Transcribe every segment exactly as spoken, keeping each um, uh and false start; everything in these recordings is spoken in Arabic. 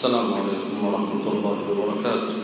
السلام عليكم ورحمة الله وبركاته.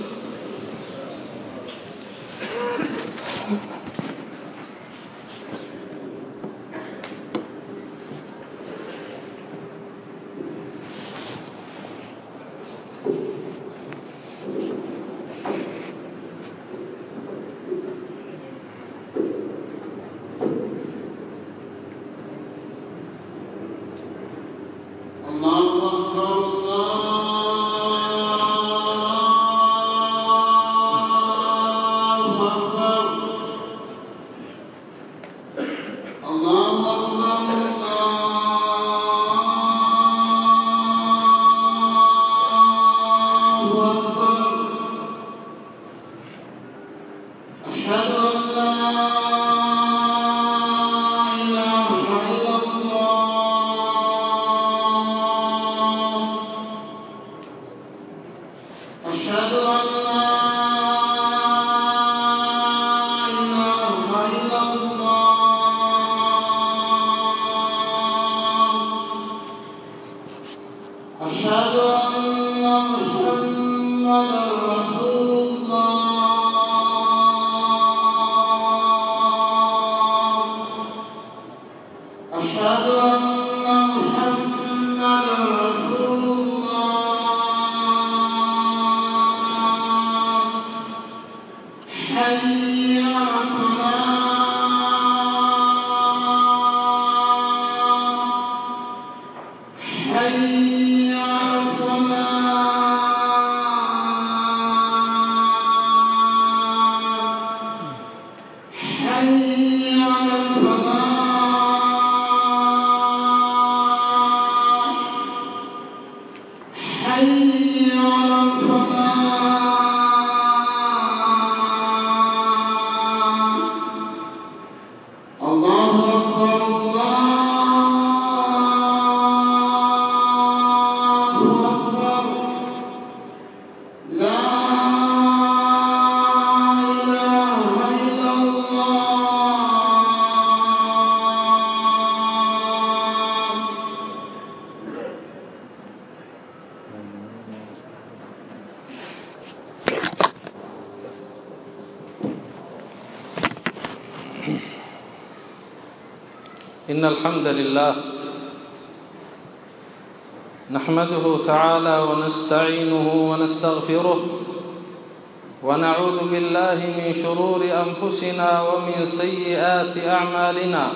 إن الحمد لله نحمده تعالى ونستعينه ونستغفره ونعوذ بالله من شرور أنفسنا ومن سيئات أعمالنا.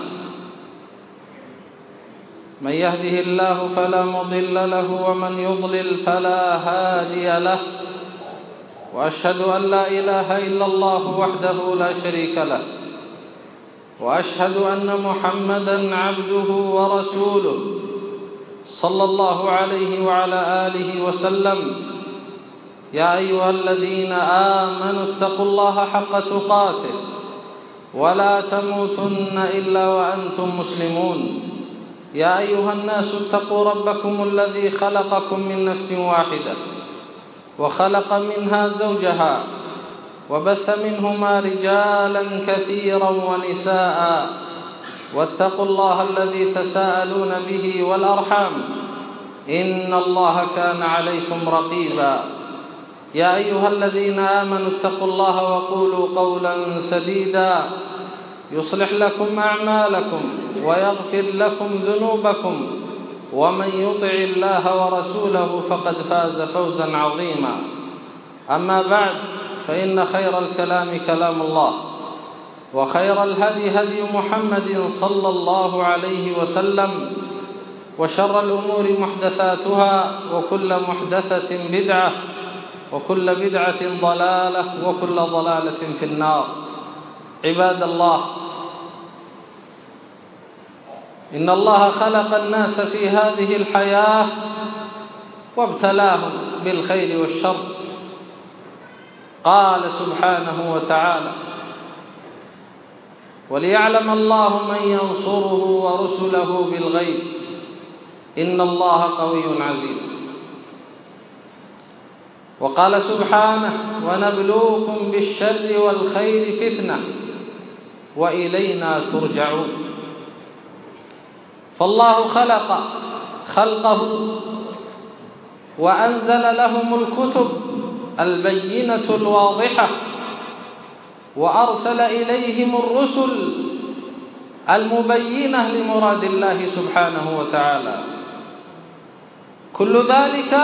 من يهده الله فلا مضل له ومن يضلل فلا هادي له، وأشهد أن لا إله إلا الله وحده لا شريك له، وأشهد أن محمدًا عبده ورسوله صلى الله عليه وعلى آله وسلم. يا أيها الذين آمنوا اتقوا الله حق تقاته ولا تموتن إلا وأنتم مسلمون. يا أيها الناس اتقوا ربكم الذي خلقكم من نفس واحدة وخلق منها زوجها وبث منهما رجالا كثيرا ونساء، واتقوا الله الذي تساءلون به والأرحام إن الله كان عليكم رقيبا. يا أيها الذين آمنوا اتقوا الله وقولوا قولا سديدا يصلح لكم أعمالكم ويغفر لكم ذنوبكم، ومن يطع الله ورسوله فقد فاز فوزا عظيما. أما بعد، فإن خير الكلام كلام الله، وخير الهدي هدي محمد صلى الله عليه وسلم، وشر الأمور محدثاتها، وكل محدثة بدعة، وكل بدعة ضلالة، وكل ضلالة في النار. عباد الله، إن الله خلق الناس في هذه الحياة وابتلاهم بالخير والشر. قال سبحانه وتعالى: وليعلم الله من ينصره ورسله بالغيب إن الله قوي عزيز. وقال سبحانه: ونبلوكم بالشر والخير فتنة وإلينا ترجعون. فالله خلق خلقه وأنزل لهم الكتب البينة الواضحة، وأرسل إليهم الرسل المبينة لمراد الله سبحانه وتعالى. كل ذلك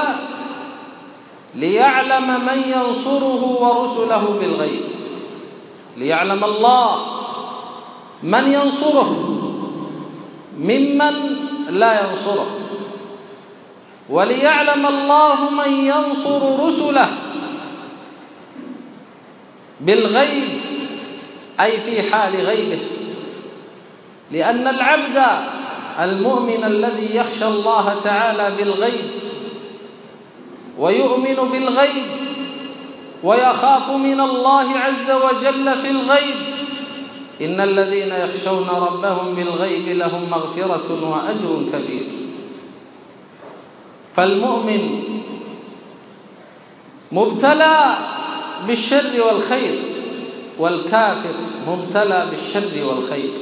ليعلم من ينصره ورسله بالغيب، ليعلم الله من ينصره ممن لا ينصره، وليعلم الله من ينصر رسله بالغيب، أي في حال غيبه. لأن العبد المؤمن الذي يخشى الله تعالى بالغيب ويؤمن بالغيب ويخاف من الله عز وجل في الغيب، إن الذين يخشون ربهم بالغيب لهم مغفرة وأجر كبير. فالمؤمن مبتلى بالشر والخير، والكافر مبتلى بالشر والخير.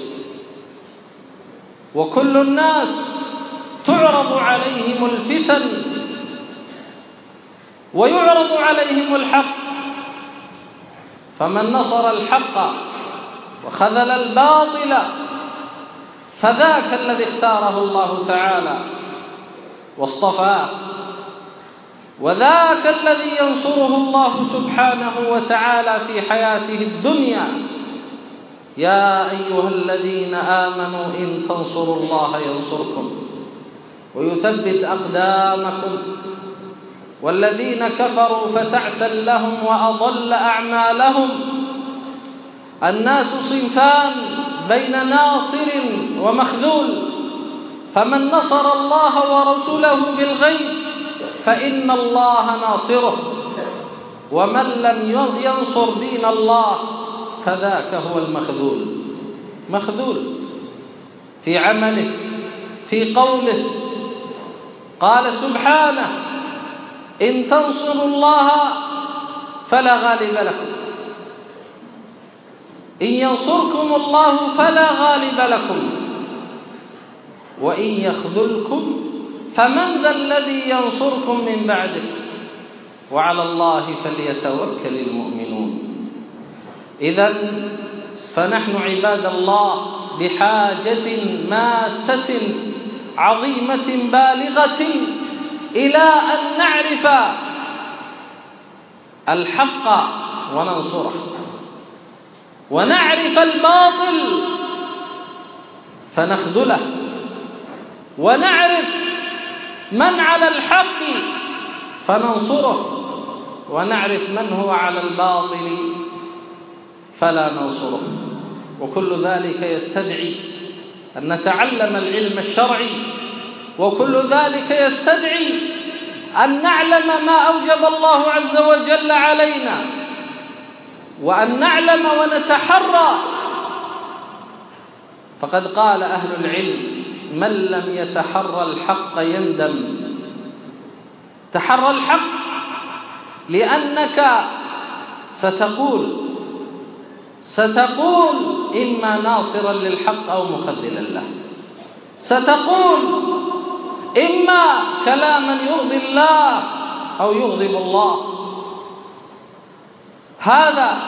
وكل الناس تعرض عليهم الفتن ويعرض عليهم الحق، فمن نصر الحق وخذل الباطل فذاك الذي اختاره الله تعالى واصطفاه، وذاك الذي ينصره الله سبحانه وتعالى في حياته الدنيا. يا أيها الذين آمنوا إن تنصروا الله ينصركم ويثبت أقدامكم، والذين كفروا فتعسا لهم وأضل أعمالهم. الناس صنفان بين ناصر ومخذول، فمن نصر الله ورسوله بالغيب فإن الله ناصره، ومن لم ينصر دين الله فذاك هو المخذول. مخذول في عمله، في قوله. قال سبحانه: إن تنصروا الله فلا غالب لكم، إن ينصركم الله فلا غالب لكم، وإن يخذلكم فمن ذا الذي ينصركم من بعده، وعلى الله فليتوكل المؤمنون. إذن فنحن عباد الله بحاجة ماسة عظيمة بالغة إلى أن نعرف الحق وننصره، ونعرف الباطل فنخذله، ونعرف من على الحق فننصره، ونعرف من هو على الباطل فلا ننصره. وكل ذلك يستدعي أن نتعلم العلم الشرعي، وكل ذلك يستدعي أن نعلم ما أوجب الله عز وجل علينا، وأن نعلم ونتحرى. فقد قال أهل العلم: من لم يتحرى الحق يندم. تحرى الحق لأنك ستقول ستقول إما ناصرا للحق أو مخذلا له، ستقول إما كلاما يرضي الله أو يغضب الله. هذا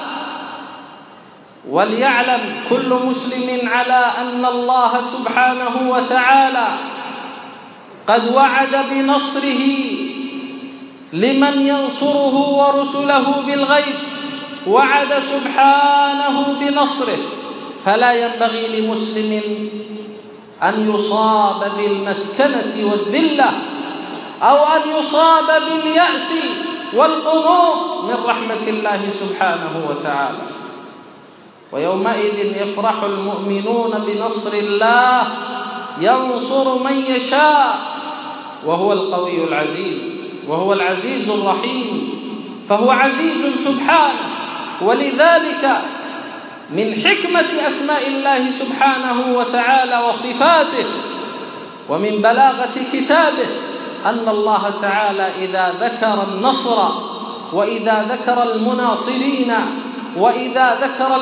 وليعلم كل مسلم على أن الله سبحانه وتعالى قد وعد بنصره لمن ينصره ورسله بالغيب، وعد سبحانه بنصره. فلا ينبغي لمسلم أن يصاب بالمسكنة والذلة، أو أن يصاب باليأس والقنوط من رحمة الله سبحانه وتعالى. ويومئذ يفرح المؤمنون بنصر الله، ينصر من يشاء، وهو القوي العزيز، وهو العزيز الرحيم، فهو عزيز سبحانه. ولذلك من حكمة أسماء الله سبحانه وتعالى وصفاته، ومن بلاغة كتابه، أن الله تعالى إذا ذكر النصر، وإذا ذكر المناصرين، وإذا ذكر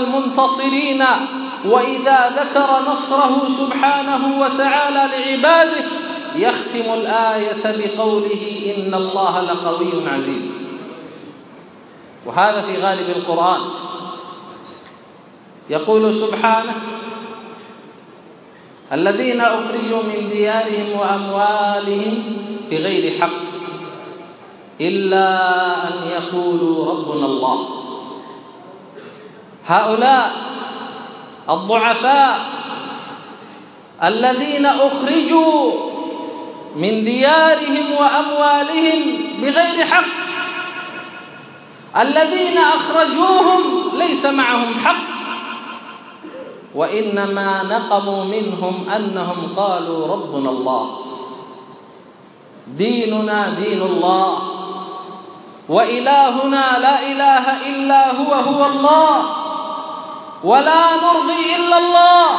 المنتصرين، وإذا ذكر نصره سبحانه وتعالى لعباده، يختم الآية بقوله إن الله لقوي عزيز. وهذا في غالب القرآن. يقول سبحانه الذين أخرجوا من ديارهم وأموالهم بغير حق إلا أن يقولوا ربنا الله. هؤلاء الضعفاء الذين أخرجوا من ديارهم وأموالهم بغير حق، الذين أخرجوهم ليس معهم حق، وإنما نقموا منهم أنهم قالوا ربنا الله، ديننا دين الله، وإلهنا لا إله إلا هو هو الله، ولا نرضي إلا الله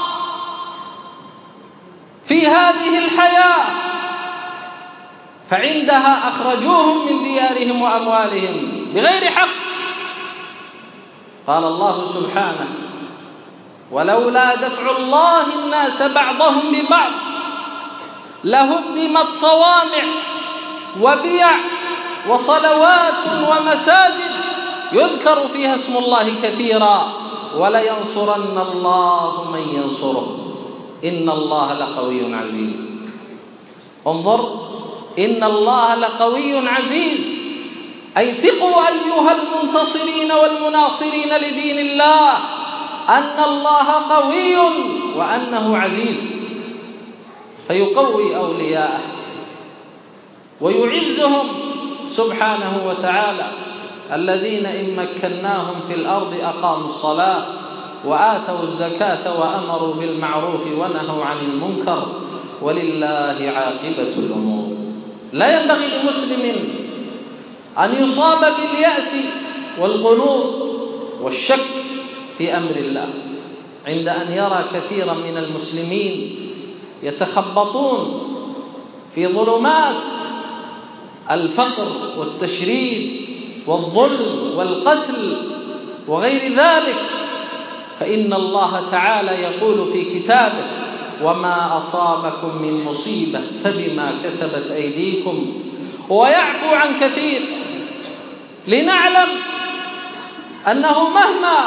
في هذه الحياة. فعندها أخرجوهم من ديارهم وأموالهم بغير حق. قال الله سبحانه ولولا دفع الله الناس بعضهم ببعض لهدمت صوامع وبيع وصلوات ومساجد يذكر فيها اسم الله كثيرا ولينصرن الله من ينصره إن الله لقوي عزيز. انظر، إن الله لقوي عزيز، أي ثقوا أيها المنتصرين والمناصرين لدين الله أن الله قوي وأنه عزيز، فيقوي أولياءه ويعزهم سبحانه وتعالى. الذين إن مكناهم في الأرض أقاموا الصلاة وآتوا الزكاة وأمروا بالمعروف ونهوا عن المنكر ولله عاقبة الأمور. لا ينبغي لمسلم أن يصاب باليأس والقنوط والشك في أمر الله عند أن يرى كثيرا من المسلمين يتخبطون في ظلمات الفقر والتشريد والظلم والقتل وغير ذلك. فإن الله تعالى يقول في كتابه وما أصابكم من مصيبة فبما كسبت أيديكم ويعفو عن كثير، لنعلم أنه مهما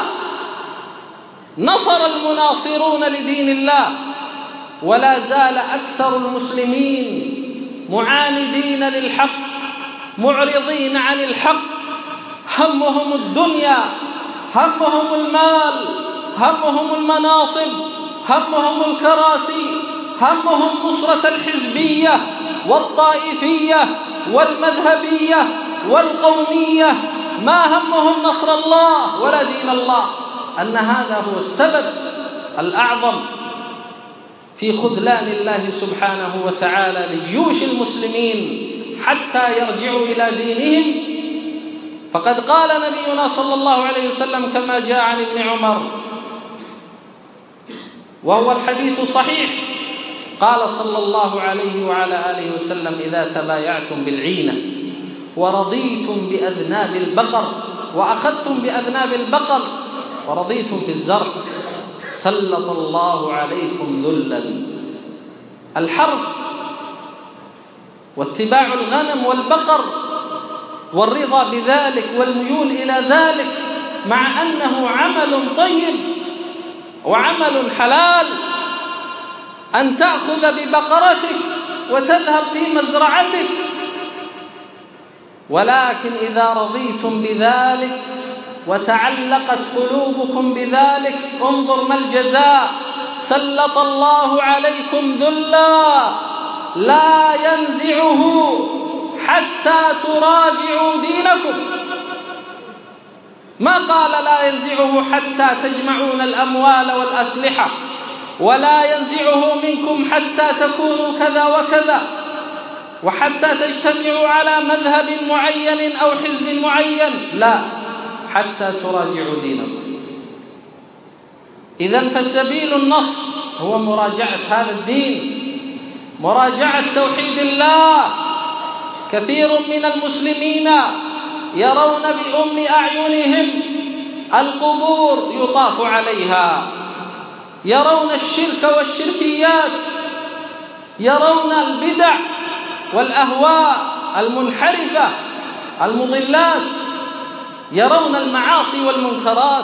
نصر المناصرون لدين الله ولا زال أكثر المسلمين معاندين للحق معرضين عن الحق، همهم الدنيا، همهم المال، همهم المناصب، همهم الكراسي، همهم نصرة الحزبية والطائفية والمذهبية والقومية، ما همهم نصر الله ولا دين الله. أن هذا هو السبب الأعظم في خذلان الله سبحانه وتعالى لجيوش المسلمين حتى يرجعوا إلى دينهم. فقد قال نبينا صلى الله عليه وسلم كما جاء عن ابن عمر وهو الحديث صحيح، قال صلى الله عليه وعلى آله وسلم إذا تبايعتم بالعينة ورضيتم بأذناب البقر وأخذتم بأذناب البقر ورضيتم بالزرع سلط الله عليكم ذلا. الحرب واتباع الغنم والبقر والرضا بذلك والميول إلى ذلك مع أنه عمل طيب وعمل حلال، أن تأخذ ببقرتك وتذهب في مزرعتك، ولكن إذا رضيتم بذلك وتعلقت قلوبكم بذلك انظر ما الجزاء، سلط الله عليكم ذلا لا ينزعه حتى تراجعوا دينكم. ما قال لا ينزعه حتى تجمعون الأموال والأسلحة، ولا ينزعه منكم حتى تكونوا كذا وكذا، وحتى تجتمعوا على مذهب معين أو حزب معين، لا، حتى تراجعوا دينكم. إذن فسبيل النصر هو مراجعة هذا الدين، مراجعة توحيد الله. كثير من المسلمين يرون بأم أعينهم القبور يطاف عليها، يرون الشرك والشركيات، يرون البدع والأهواء المنحرفة المضلات، يرون المعاصي والمنكرات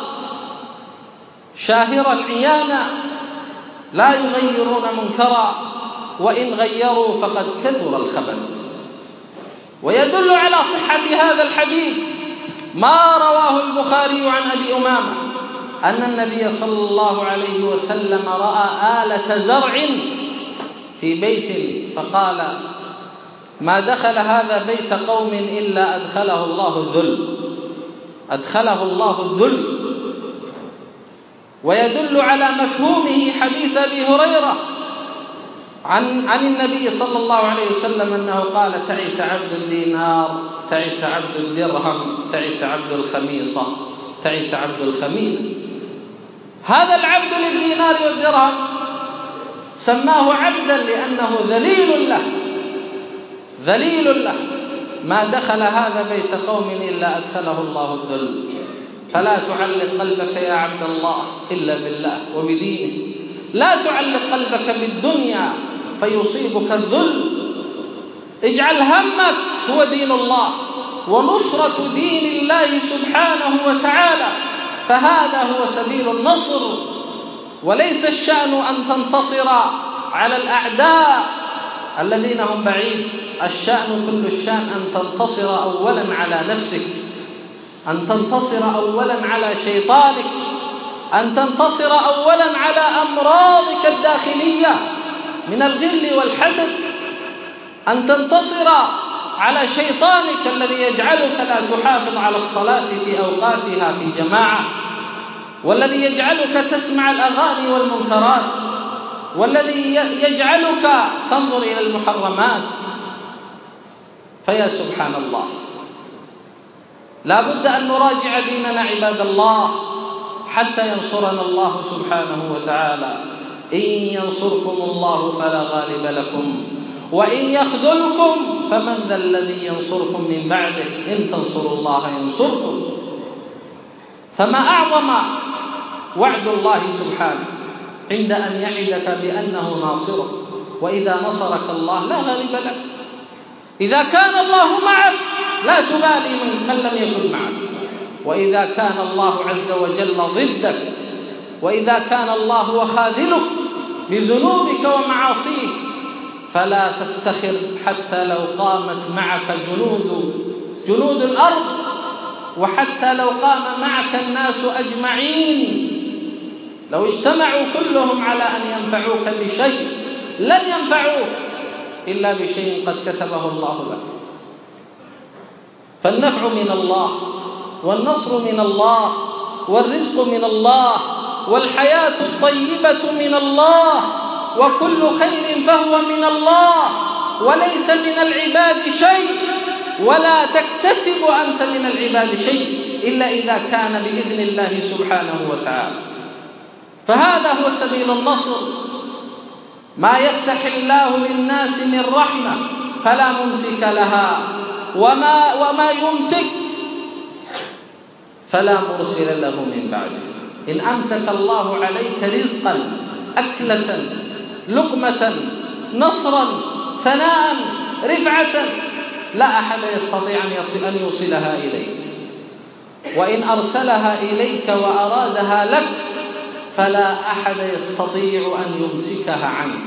شاهرا عيانا، لا يغيرون منكرا، وإن غيروا فقد كثر الخبث. ويدل على صحة هذا الحديث ما رواه البخاري عن أبي أمامة أن النبي صلى الله عليه وسلم رأى آلة زرع في بيت فقال: ما دخل هذا بيت قوم إلا أدخله الله الذل، أدخله الله الذل. ويدل على مفهومه حديث أبي هريرة عن عن النبي صلى الله عليه وسلم أنه قال: تعس عبد الدينار، تعس عبد الدرهم، تعس عبد الخميصة، تعس عبد الخميلة. هذا العبد للدينار والدرهم سماه عبدا لأنه ذليل له، ذليل له. ما دخل هذا بيت قوم إلا أدخله الله الذل. فلا تعلق قلبك يا عبد الله إلا بالله وبدينه، لا تعلق قلبك بالدنيا فيصيبك الذل. اجعل همك هو دين الله ونصرة دين الله سبحانه وتعالى، فهذا هو سبيل النصر. وليس الشأن أن تنتصر على الأعداء الذين هم بعيد، الشأن كل الشأن أن تنتصر أولا على نفسك، أن تنتصر أولا على شيطانك، أن تنتصر أولا على أمراضك الداخلية من الغل والحسد، أن تنتصر على شيطانك الذي يجعلك لا تحافظ على الصلاة في أوقاتها في جماعة، والذي يجعلك تسمع الأغاني والمنكرات، والذي يجعلك تنظر إلى المحرمات. فيا سبحان الله، لا بد أن نراجع ديننا عباد الله حتى ينصرنا الله سبحانه وتعالى. إن ينصركم الله فلا غالب لكم، وإن يخذلكم فمن ذا الذي ينصركم من بعده، إن تنصروا الله ينصركم. فما أعظم وعد الله سبحانه عند أن يعدك بأنه ناصرك. وإذا نصرك الله لا غالب لك. إذا كان الله معك لا تبالي من, من لم يكن معك، وإذا كان الله عز وجل ضدك، وإذا كان الله هو خاذلك بذنوبك ومعاصيك، فلا تفتخر حتى لو قامت معك جنود جنود الأرض، وحتى لو قام معك الناس أجمعين، لو اجتمعوا كلهم على أن ينفعوك بشيء لن ينفعوك إلا بشيء قد كتبه الله لك. فالنفع من الله، والنصر من الله، والرزق من الله، والحياة الطيبة من الله، وكل خير فهو من الله، وليس من العباد شيء، ولا تكتسب أنت من العباد شيء إلا إذا كان بإذن الله سبحانه وتعالى. فهذا هو سبيل النصر. ما يفتح الله للناس من رحمة فلا ممسك لها، وما, وما يمسك فلا مرسل له من بعده. إن أمسك الله عليك رزقا، أكلة، لقمة، نصرا، ثناء، رفعة، لا أحد يستطيع أن يوصلها إليك. وإن أرسلها إليك وأرادها لك فلا أحد يستطيع أن يمسكها عنك.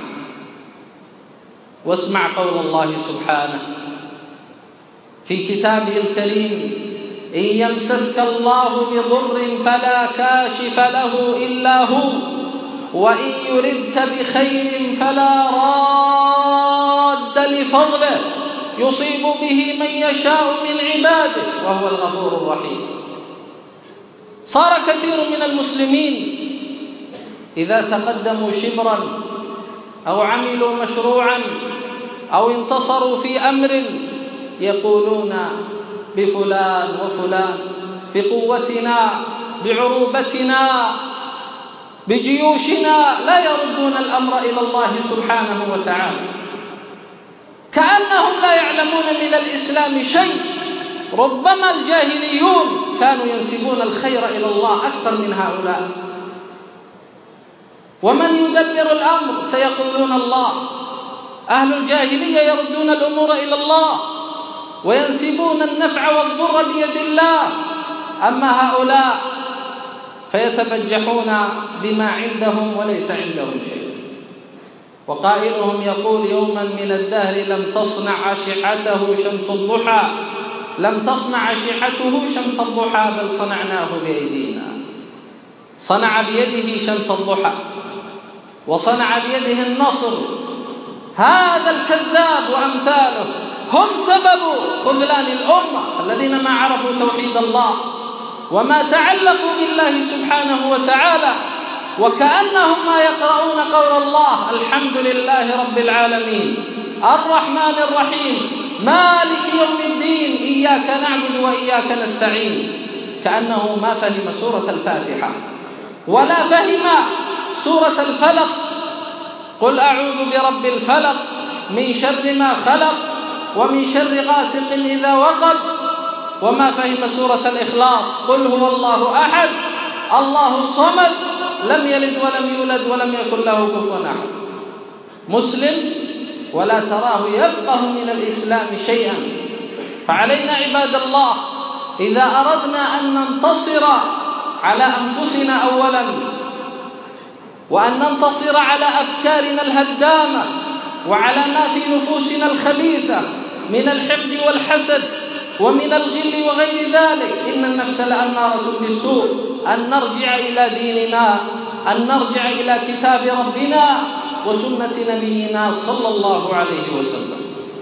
واسمع قول الله سبحانه في كتابه الكريم: إن يمسسك الله بضر فلا كاشف له إلا هو، وإن يردك بخير فلا راد لفضله، يصيب به من يشاء من عباده وهو الغفور الرحيم. صار كثير من المسلمين إذا تقدموا شبرا أو عملوا مشروعا أو انتصروا في أمر يقولون بفلان وفلان، بقوتنا، بعروبتنا، بجيوشنا، لا يردون الأمر إلى الله سبحانه وتعالى، كأنهم لا يعلمون من الإسلام شيء. ربما الجاهليون كانوا ينسبون الخير إلى الله أكثر من هؤلاء. ومن يدبر الأمر سيقولون الله. أهل الجاهلية يردون الأمور إلى الله وينسبون النفع والضر بيد الله، أما هؤلاء فيتبجحون بما عندهم وليس عندهم شيء. وقائلهم يقول يوما من الدهر لم تصنع أشعته شمس الضحى، لم تصنع أشعته شمس الضحى بل صنعناه بأيدينا. صنع بيده شمس الضحى وصنع بيده النصر. هذا الكذاب وأمثاله هم سبب خذلان الأمة، الذين ما عرفوا توحيد الله وما تعلقوا بالله سبحانه وتعالى، وكأنهم ما يقرؤون قول الله الحمد لله رب العالمين الرحمن الرحيم مالك يوم الدين إياك نعبد وإياك نستعين، كأنه ما فهم سورة الفاتحة ولا فهم سورة الفلق، قل أعوذ برب الفلق من شر ما خلق ومن شر غاسق إذا وقب، وما فهم سورة الإخلاص قل هو الله أحد الله الصمد لم يلد ولم يولد ولم يكن له كفوا أحد. مسلم ولا تراه يفقه من الإسلام شيئا. فعلينا عباد الله إذا أردنا أن ننتصر على أنفسنا أولا، وأن ننتصر على أفكارنا الهدامة وعلى ما في نفوسنا الخبيثة من الحقد والحسد ومن الغل وغير ذلك، إن النفس لأمارة بالسوء، أن نرجع إلى ديننا، أن نرجع إلى كتاب ربنا وسنة نبينا صلى الله عليه وسلم.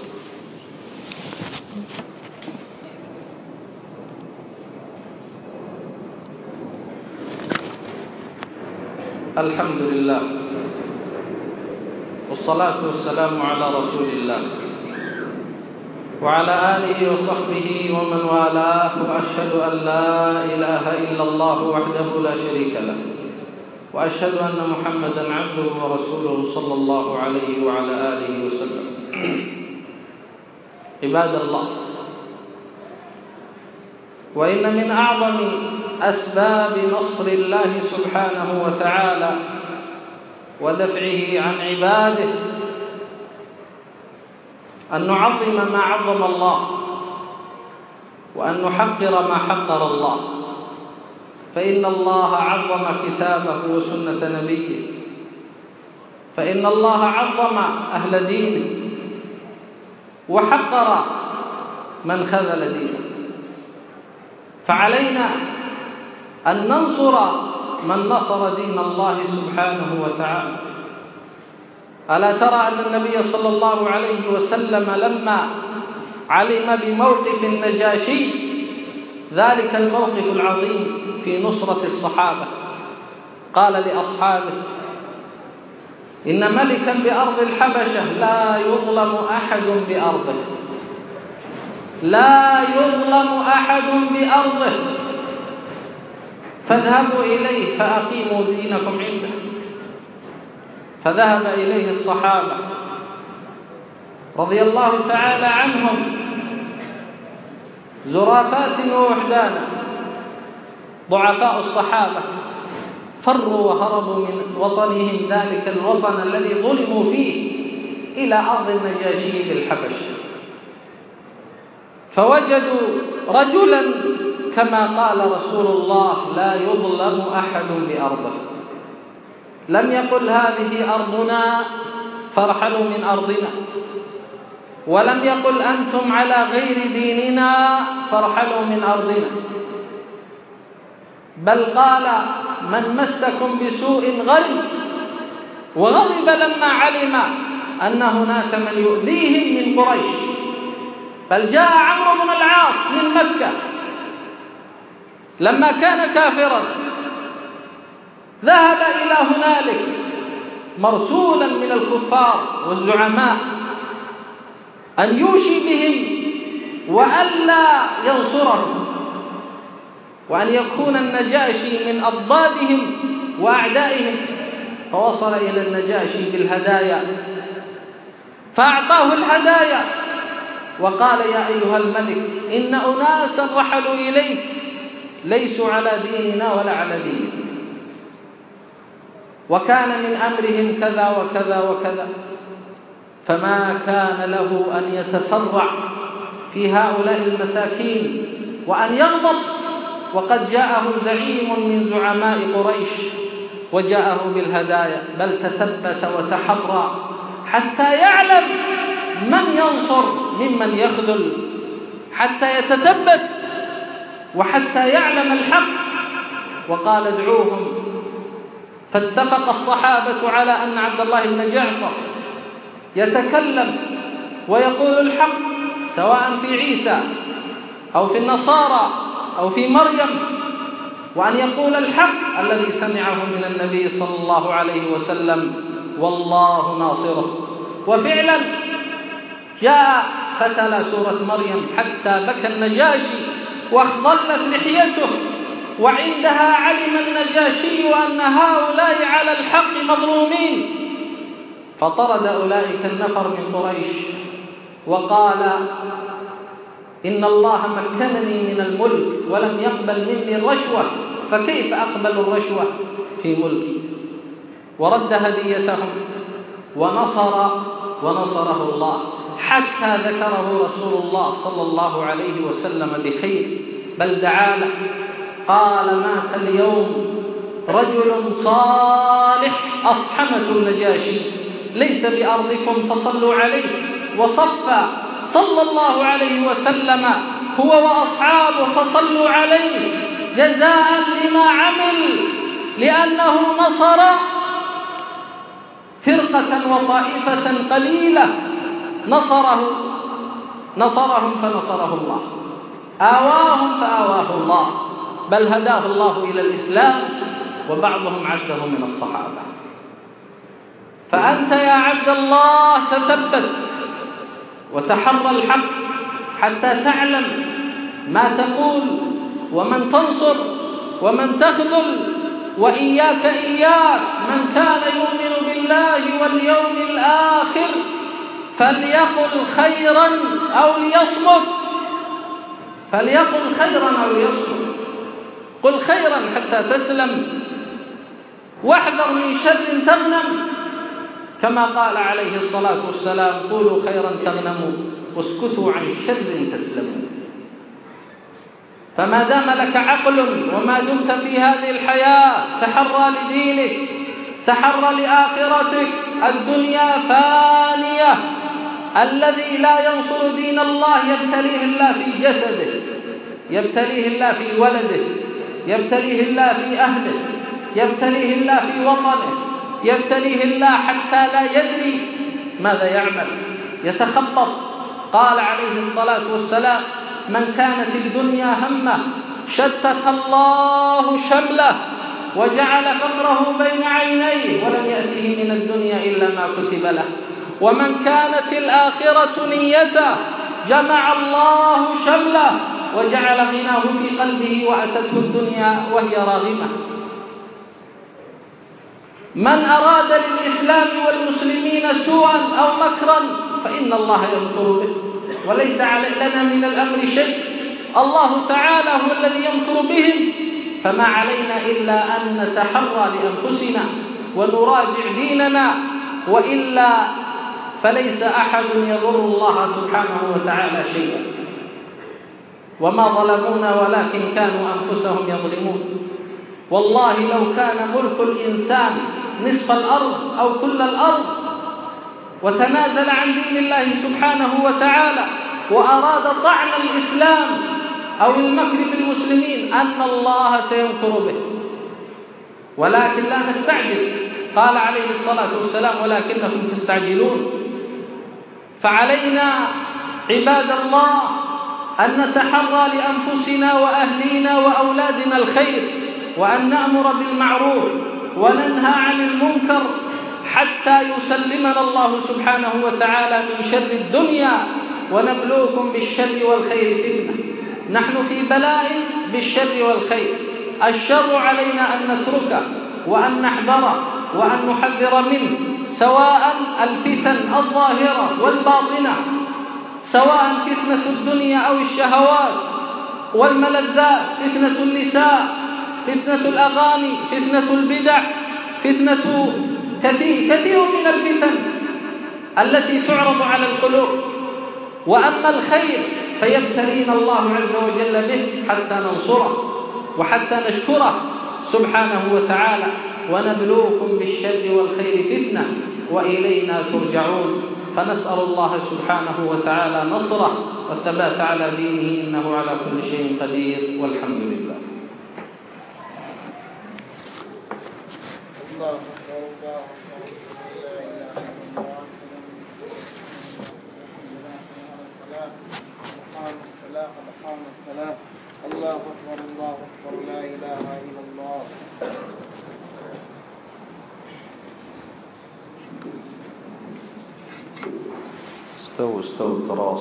الحمد لله والصلاة والسلام على رسول الله وعلى آله وصحبه ومن والاه، وأشهد أن لا إله إلا الله وحده لا شريك له، وأشهد أن محمدا عبده ورسوله صلى الله عليه وعلى آله وسلم. عباد الله، وإن من أعظم أسباب نصر الله سبحانه وتعالى ودفعه عن عباده أن نعظم ما عظم الله وأن نحقر ما حقر الله، فإن الله عظم كتابه وسنة نبيه، فإن الله عظم أهل دينه وحقر من خذل دينه. فعلينا أن ننصر من نصر دين الله سبحانه وتعالى. ألا ترى أن النبي صلى الله عليه وسلم لما علم بموقف النجاشي، ذلك الموقف العظيم في نصرة الصحابة، قال لأصحابه إن ملكا بأرض الحبشة لا يظلم أحد بأرضه، لا يظلم أحد بأرضه، فاذهبوا إليه فأقيموا دينكم عنده. فذهب إليه الصحابة رضي الله تعالى عنهم زرافات ووحدانا، ضعفاء الصحابة فروا وهربوا من وطنهم، ذلك الوطن الذي ظلموا فيه، إلى أرض النجاشي بالحبشة، فوجدوا رجلا كما قال رسول الله لا يظلم أحد بأرضه. لم يقل هذه أرضنا فارحلوا من أرضنا، ولم يقل أنتم على غير ديننا فارحلوا من أرضنا، بل قال من مسكم بسوء غضب، وغضب لما علم أن هناك من يؤذيهم من قريش. بل جاء عمرو بن العاص من مكة لما كان كافرا، ذهب إلى هنالك مرسولا من الكفار والزعماء أن يوشي بهم وألا ينصرهم، وأن يكون النجاشي من أضدادهم وأعدائهم. فوصل إلى النجاشي بالهدايا فأعطاه الهدايا وقال يا أيها الملك إن أناسا رحلوا إليك ليسوا على ديننا ولا على دينك، وكان من أمرهم كذا وكذا وكذا. فما كان له أن يتسرع في هؤلاء المساكين وأن يغضب، وقد جاءه زعيم من زعماء قريش وجاءه بالهدايا، بل تثبت وتحرى حتى يعلم من ينصر ممن يخذل، حتى يتثبت وحتى يعلم الحق. وقال ادعوهم. فاتفق الصحابة على أن عبد الله بن جعفر يتكلم ويقول الحق، سواء في عيسى أو في النصارى أو في مريم، وأن يقول الحق الذي سمعه من النبي صلى الله عليه وسلم: والله ناصره. وفعلا جاء فتلا سورة مريم حتى بكى النجاشي واخضلت لحيته، وعندها علم النجاشي أن هؤلاء على الحق مظلومين، فطرد أولئك النفر من قريش وقال: إن الله مكنني من الملك ولم يقبل مني الرشوة، فكيف أقبل الرشوة في ملكي؟ ورد هديتهم ونصر ونصره الله، حتى ذكره رسول الله صلى الله عليه وسلم بخير، بل دعا له قال: مات اليوم رجل صالح أصحمة النجاشي ليس بأرضكم فصلوا عليه، وصفى صلى الله عليه وسلم هو وأصحابه فصلوا عليه جزاء لما عمل، لأنه نصر فرقة وطائفة قليلة، نصره نصرهم فنصره الله، آواهم فآواه الله، بل هداه الله إلى الإسلام، وبعضهم عده من الصحابة. فأنت يا عبد الله تثبت وتحرى الحق حتى تعلم ما تقول ومن تنصر ومن تخذل. وإياك إياك من كان يؤمن بالله واليوم الآخر فليقل خيرا أو ليصمت، فليقل خيرا أو ليصمت. قل خيرا حتى تسلم، واحذر من شر تغنم، كما قال عليه الصلاة والسلام: قولوا خيرا تغنموا واسكتوا عن شر تسلموا. فما دام لك عقل وما دمت في هذه الحياة تحرى لدينك، تحرى لآخرتك. الدنيا فانية، الذي لا ينصر دين الله يبتليه الله في جسده، يبتليه الله في ولده، يبتليه الله في أهله، يبتليه الله في وطنه، يبتليه الله حتى لا يدري ماذا يعمل، يتخبط. قال عليه الصلاة والسلام: من كانت الدنيا همه شتت الله شمله وجعل فقره بين عينيه ولم يأته من الدنيا إلا ما كتب له، ومن كانت الآخرة نيته جمع الله شمله وجعل غناه في قلبه وأتته الدنيا وهي راغمة. من أراد للإسلام والمسلمين سوءا أو مكرا فإن الله يمكر به، وليس لنا من الأمر شيء، الله تعالى هو الذي يمكر بهم. فما علينا إلا أن نتحرى لأنفسنا ونراجع ديننا، وإلا فليس أحد يضر الله سبحانه وتعالى شيئا. وما ظلمونا ولكن كانوا أنفسهم يظلمون. والله لو كان ملك الإنسان نصف الأرض أو كل الأرض وتنازل عن دين الله سبحانه وتعالى وأراد طعن الإسلام أو المكر بالمسلمين أن الله سيمكر به، ولكن لا نستعجل. قال عليه الصلاة والسلام: ولكنكم تستعجلون. فعلينا عباد الله أن نتحرى لأنفسنا وأهلينا وأولادنا الخير، وأن نأمر بالمعروف وننهى عن المنكر حتى يسلمنا الله سبحانه وتعالى من شر الدنيا. ونبلوكم بالشر والخير فتنة، نحن في بلاء بالشر والخير. الشر علينا أن نتركه وأن نحذره وأن نحذر منه، سواء الفتن الظاهرة والباطنة، سواء فتنة الدنيا أو الشهوات والملذات، فتنة النساء، فتنة الأغاني، فتنة البدع، فتنة كثير, كثير من الفتن. التي تعرض على القلوب. وأما الخير فيبتلينا الله عز وجل به حتى ننصره وحتى نشكره سبحانه وتعالى. ونبلوكم بالشر والخير فتنة وإلينا ترجعون. فنسأل الله سبحانه وتعالى نصره والثبات على دينه، إنه على كل شيء قدير، والحمد لله. الله أكبر الله أكبر لا إله إلا الله. استووا استووا التراص.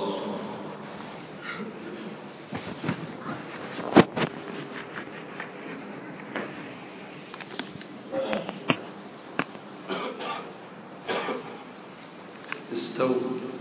استووا